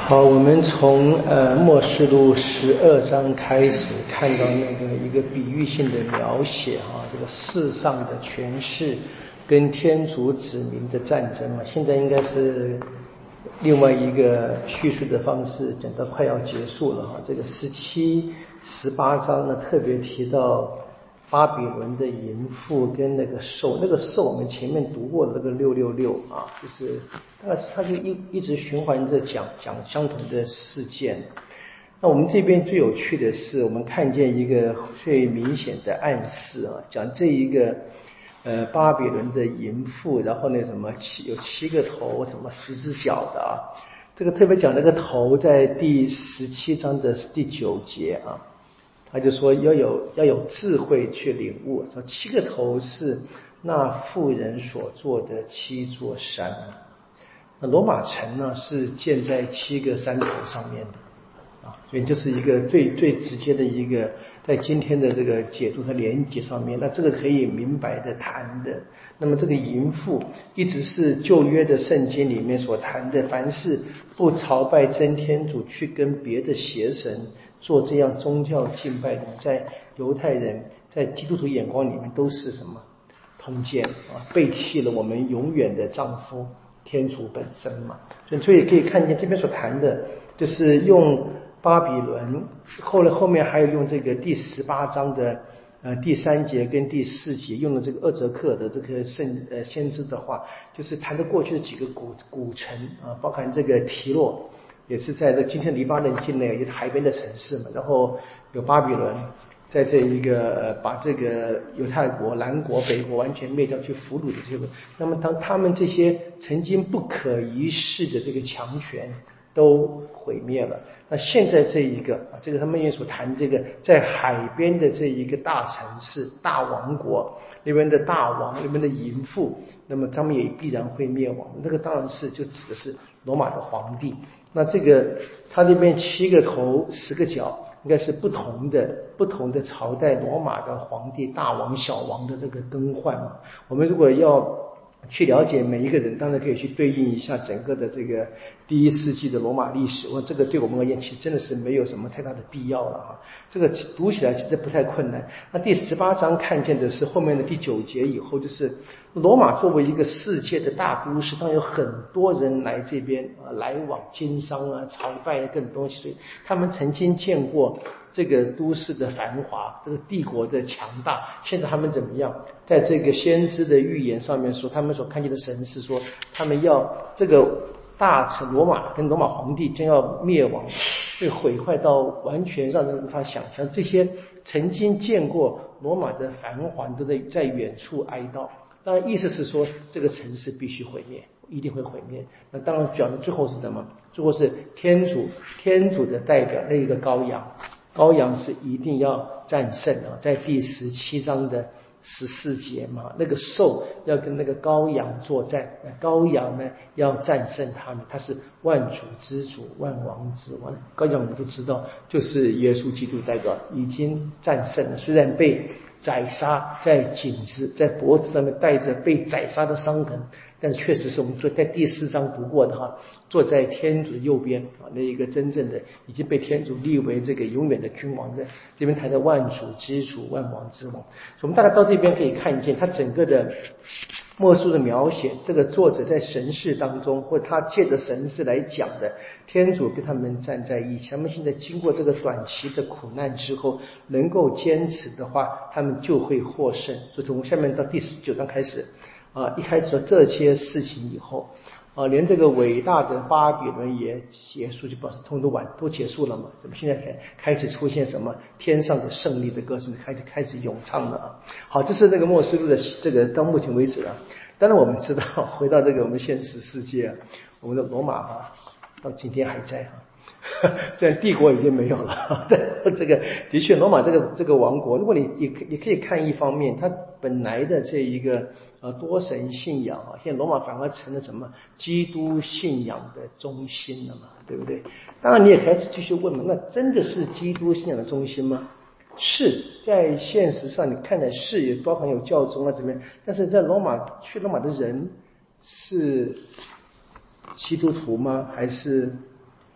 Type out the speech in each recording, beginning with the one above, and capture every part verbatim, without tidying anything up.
好，我们从呃《末世录》十二章开始看到那个一个比喻性的描写啊，这个世上的权势跟天主子民的战争嘛，现在应该是另外一个叙述的方式，讲到快要结束了哈。这个十七、十八章呢，特别提到巴比伦的淫妇跟那个兽，那个兽我们前面读过的那个六六六啊，就是但是它就一一直循环着讲讲相同的事件。那我们这边最有趣的是，我们看见一个最明显的暗示啊，讲这一个呃巴比伦的淫妇，然后那什么七有七个头，什么十只脚的啊，这个特别讲那个头在第十七章的第九节啊。他就说要有要有智慧去领悟，说七个头是那妇人所做的七座山。那罗马城呢是建在七个山头上面的啊，所以这是一个最最直接的一个在今天的这个解读和连结上面，那这个可以明白的谈的。那么这个淫妇一直是旧约的圣经里面所谈的，凡是不朝拜真天主，去跟别的邪神做这样宗教敬拜的，在犹太人在基督徒眼光里面都是什么通奸啊，背弃了我们永远的丈夫天主本身嘛。所以可以看见这边所谈的就是用巴比伦，后来后面还有用这个第十八章的呃第三节跟第四节用了这个厄泽克的这个圣呃先知的话，就是谈的过去的几个古古城啊，包含这个提洛。也是在这今天黎巴嫩境内一个海边的城市嘛，然后有巴比伦在这一个呃把这个犹太国南国北国完全灭掉去俘虏的这个，那么当他们这些曾经不可一世的这个强权都毁灭了，那现在这一个啊，这个他们也所谈这个在海边的这一个大城市大王国那边的大王那边的淫妇，那么他们也必然会灭亡。那个当然是就指的是罗马的皇帝。那这个他这边七个头十个脚，应该是不同的不同的朝代罗马的皇帝大王小王的这个更换嘛。我们如果要去了解每一个人，当然可以去对应一下整个的这个第一世纪的罗马历史。我这个对我们而言，其实真的是没有什么太大的必要了哈。这个读起来其实不太困难。那第十八章看见的是后面的第九节以后，就是罗马作为一个世界的大都市，当然有很多人来这边啊来往经商啊、朝拜啊各种东西，所以他们曾经见过这个都市的繁华，这个帝国的强大。现在他们怎么样？在这个先知的预言上面说，他们所看见的神是说，他们要这个大城罗马跟罗马皇帝将要灭亡，会毁坏到完全让人无法想象。这些曾经见过罗马的繁华都在在远处哀悼。当然，意思是说这个城市必须毁灭，一定会毁灭。那当然讲的最后是什么？最后是天主，天主的代表那一个羔羊。羔羊是一定要战胜啊，在第十七章的十四节嘛，那个兽要跟那个羔羊作战，那羔羊呢要战胜他们，他是万主之主，万王之王。羔羊我们都知道，就是耶稣基督代表已经战胜了，虽然被宰杀，在颈子在脖子上面带着被宰杀的伤痕，但是确实是我们说在第四章读过的哈，坐在天主的右边啊，那一个真正的已经被天主立为这个永远的君王的，这边谈的万主之主，万王之王。所以我们大概到这边可以看见他整个的末世的描写，这个作者在神事当中，或他借着神事来讲的，天主跟他们站在一起，他们现在经过这个短期的苦难之后，能够坚持的话，他们就会获胜。所以从下面到第十九章开始啊，一开始说这些事情以后啊，连这个伟大的巴比伦也结束，就表示通都完都结束了嘛？怎么现在开开始出现什么天上的胜利的歌声，开始开始咏唱了啊？好，这是那个末世录的这个到目前为止啊。当然我们知道，回到这个我们现实世界啊，我们的罗马啊，到今天还在啊。这样帝国已经没有了，这个的确罗马这个这个王国，如果你也也可以看一方面，它本来的这一个呃多神信仰啊，现在罗马反而成了什么基督信仰的中心了嘛，对不对？当然你也开始继续问嘛，那真的是基督信仰的中心吗？是在现实上你看的是也包含有教宗啊怎么样，但是在罗马去罗马的人是基督徒吗？还是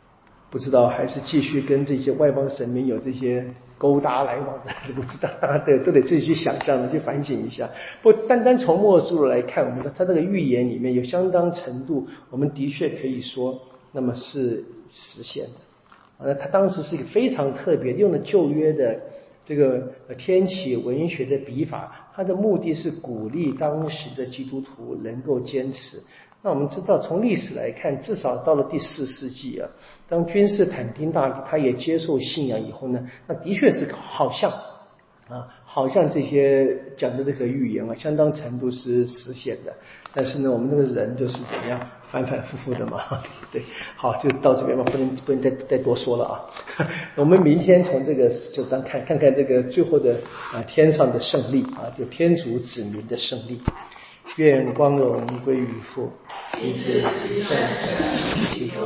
不知道还是继续跟这些外邦神明有这些勾搭来往的，不知道，对，都得自己去想象的，去反省一下。不单单从末世录来看，我们说他这个预言里面有相当程度，我们的确可以说，那么是实现的。呃，他当时是一个非常特别，用了旧约的这个天启文学的笔法，他的目的是鼓励当时的基督徒能够坚持。那我们知道，从历史来看，至少到了第四世纪啊，当君士坦丁大帝他也接受信仰以后呢，那的确是好像啊，好像这些讲的这个预言啊，相当程度是实现的。但是呢，我们这个人就是怎么样反反复复的嘛，对，好，就到这边吧，不能不能再再多说了啊。我们明天从这个十九章看看看这个最后的啊天上的胜利啊，就天主子民的胜利。愿光荣归于父，及子及圣神，及父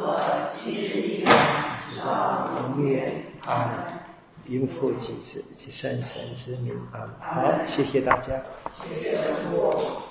直到永远。阿门。因父及子及圣神之名。阿门。好，谢谢大家。谢谢